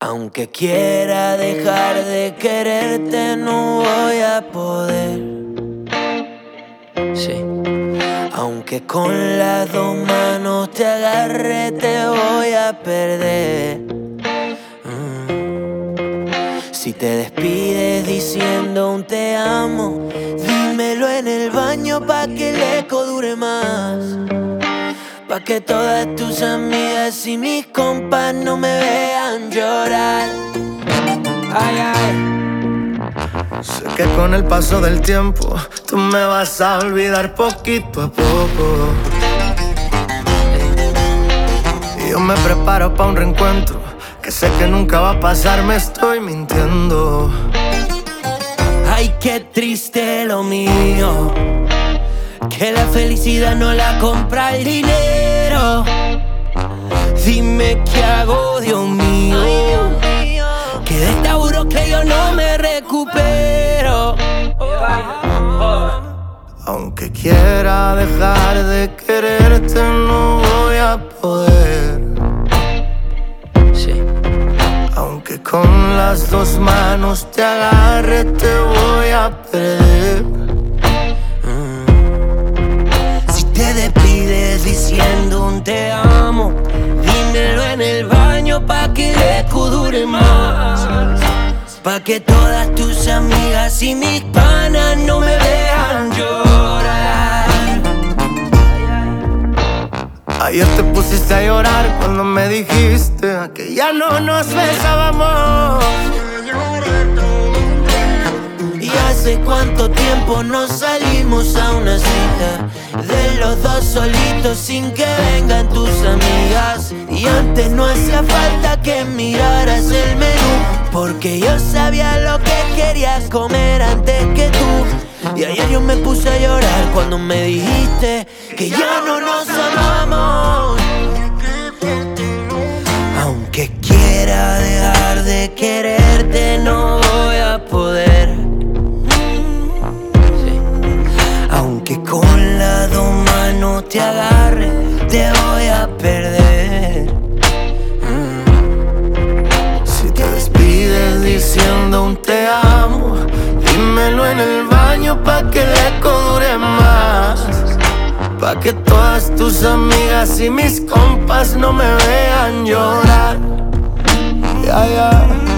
Aunque quiera dejar de quererte, no voy a poder. Sí. Aunque con las dos manos te agarre, te voy a perder. Si te despides diciendo un te amo, dímelo en el baño pa' que el eco dure más. Pa' que todas tus amigas y mis compas no me vean llorar. Ay, ay. Sé que con el paso del tiempo tú me vas a olvidar poquito a poco. Y yo me preparo pa' un reencuentro que sé que nunca va a pasar, me estoy mintiendo. Ay, qué triste lo mío, que la felicidad no la compra el dinero. Dime qué hago, Dios mío, que de esta que yo no me recupero. Aunque quiera dejar de quererte, no voy a poder. Sí. Aunque con las dos manos te agarre, te voy a perder. Si te despides diciendo un te amo, dímelo en el baño pa' que el eco dure más. Pa' que todas tus amigas y mis panas no me vean llorar. Ayer te pusiste a llorar cuando me dijiste que ya no nos besábamos. Y hace cuánto tiempo no salimos a una cita, de los dos solitos sin que vengan tus amigas. Y antes no hacía falta que miraras el menú, porque yo sabía lo que querías comer antes que tú. Y ayer yo me puse a llorar cuando me dijiste que ya no nos amamos. Aunque quiera dejar de quererte, no voy a poder. Sí. Aunque con las dos manos te agarre, te voy a perder. Si te despides diciendo un te amo, dímelo en el baño pa' que el eco dure más. Pa' que todas tus amigas y mis compas no me vean llorar. Ya, ya.